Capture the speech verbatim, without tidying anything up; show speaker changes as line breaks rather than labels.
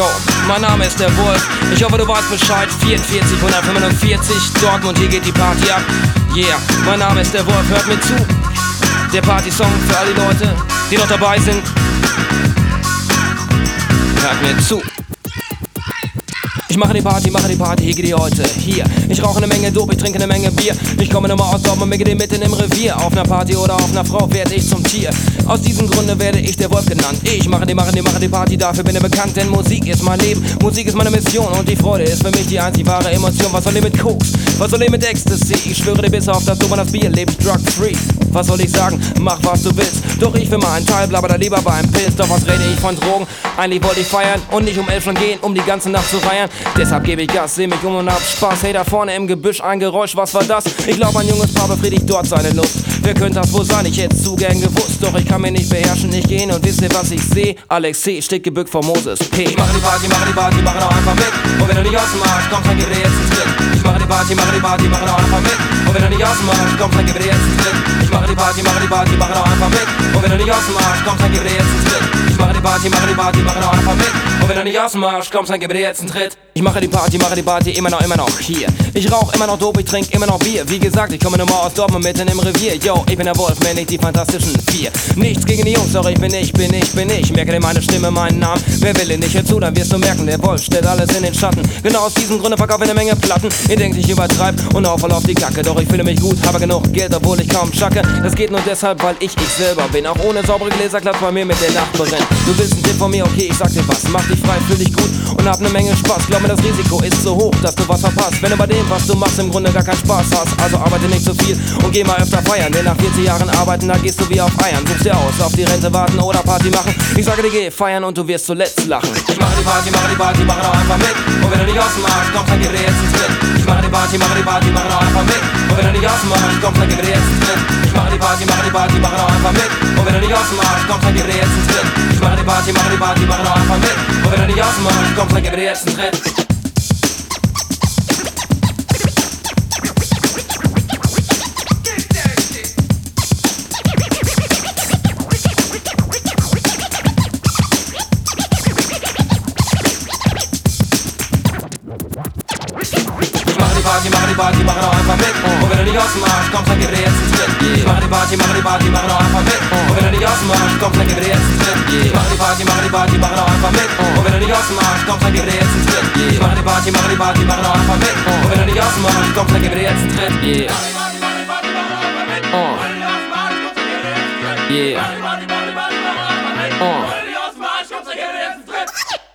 Yo, mein Name ist der Wolf. Ich hoffe, du weißt Bescheid. vierundvierzig hundertfünfundvierzig, Dortmund, hier geht die Party ab. Yeah, mein Name ist der Wolf, hört mir zu. Der Party-Song für alle Leute, die noch dabei sind. Hört mir zu. Ich mache die Party, mache die Party, hier geht die heute, hier. Ich rauche eine Menge Dope, ich trinke eine Menge Bier. Ich komme nochmal aus Dortmund, mir geht mitten im Revier. Auf einer Party oder auf einer Frau werde ich zum Tier. Aus diesem Grunde werde ich der Wolf genannt. Ich mache die, mache die, mache die Party, dafür bin ich bekannt. Denn Musik ist mein Leben, Musik ist meine Mission. Und die Freude ist für mich die einzig wahre Emotion. Was soll ich mit Koks, was soll ich mit Ecstasy? Ich schwöre dir bis auf das Dumme, das Bier lebt drug-free. Was soll ich sagen, mach was du willst. Doch ich für meinen Teil blabber da lieber beim Pilz. Doch was rede ich von Drogen? Eigentlich wollte ich feiern und nicht um elf schon gehen, um die ganze Nacht zu feiern. Deshalb gebe ich Gas, seh mich um und hab Spaß. Hey, da vorne im Gebüsch ein Geräusch, was war das? Ich glaub, ein junges Paar befriedigt dort seine Lust. Wer könnte das wohl sein? Ich hätt's zu gern gewusst. Doch ich kann mich nicht beherrschen, ich geh hin und wisst ihr, was ich seh? Alex C. steht gebückt vor Moses P. Ich mache die Party, mache die Party, mache doch einfach mit. Und wenn du nicht aus dem Arsch kommst, dann gib dir jetzt einen Tritt. Ich mache die Party, mache die Party, mache doch einfach mit. Und wenn du nicht aus dem Arsch kommst, dann gib dir jetzt einen Tritt. Ich mache die Party, mache die Party, mache doch einfach mit. Und wenn du nicht aus dem Arsch kommst, dann gib dir jetzt einen Tritt. Ich mache die Party, mache die Party, mache doch einfach mit. Und wenn du nicht aus dem Arsch kommst, dann gib dir jetzt einen Tritt. Ich mache die Party, mache die Party, immer noch, immer noch hier. Ich rauch immer noch Dope, ich trink immer noch Bier. Wie gesagt, ich komme nur mal aus Dortmund mitten im Revier. Yo, ich bin der Wolf, mehr nicht die fantastischen vier. Nichts gegen die Jungs, doch ich bin ich, bin ich, bin ich. Merke dir meine Stimme, meinen Namen. Wer will ihn nicht, hör zu, dann wirst du merken, der Wolf stellt alles in den Schatten. Genau aus diesem Grunde verkaufe ich eine Menge Platten. Ihr denkt, ich übertreib und hau voll auf die Kacke. Doch ich fühle mich gut, habe genug Geld, obwohl ich kaum schacke. Das geht nur deshalb, weil ich ich selber bin. Auch ohne saubere Gläser klappt bei mir mit der Nachbarin. Du willst einen Tipp von mir, okay, ich sag dir was. Mach dich frei, fühl dich gut und hab eine Menge Spaß. Glaub mir, das Risiko ist so hoch, dass du was verpasst. Wenn du bei dem, was du machst, im Grunde gar keinen Spaß hast. Also arbeite nicht zu viel und geh mal öfter feiern. Denn nach vierzig Jahren arbeiten, da gehst du wie auf Eiern. Suchst dir aus, auf die Rente warten oder Party machen. Ich sage dir, geh feiern und du wirst zuletzt lachen. Ich mache die Party, mache die Party, mache doch einfach mit. Und wenn du nicht aus dem Arsch kommst, dann gib dir jetzt einen Tritt. Ich mache die Party, mache die Party, mache doch einfach mit. Und wenn du nicht aus dem Arsch kommst, dann gib dir jetzt einen Tritt. Ich mache die Party, mache die Party, mache doch einfach mit. Und wenn du nicht aus dem Arsch kommst, dann gib dir jetzt einen Tritt. Ich mache die Party, mache die Party, mache doch einfach mit. Und wenn du nicht aus dem Arsch kommst, dann gib dir jetzt einen Tritt. Party, mach die Party, mach doch einfach mit. Und wenn du nicht aus dem Arsch kommst, dann gib dir jetzt einen Tritt. Ich mach die Party, mach die Party, mach doch einfach mit. Und wenn du nicht aus dem Arsch kommst, dann gib dir jetzt einen Tritt. Ich mach die Party, mach die Party, mach doch einfach mit. Und wenn du nicht aus dem Arsch kommst, dann gib dir jetzt einen Tritt. Ich mach die Party, mach die Party, mach doch einfach mit. Und wenn du nicht aus dem Arsch kommst, dann gib dir jetzt einen Tritt. Yeah. Oh. Yeah.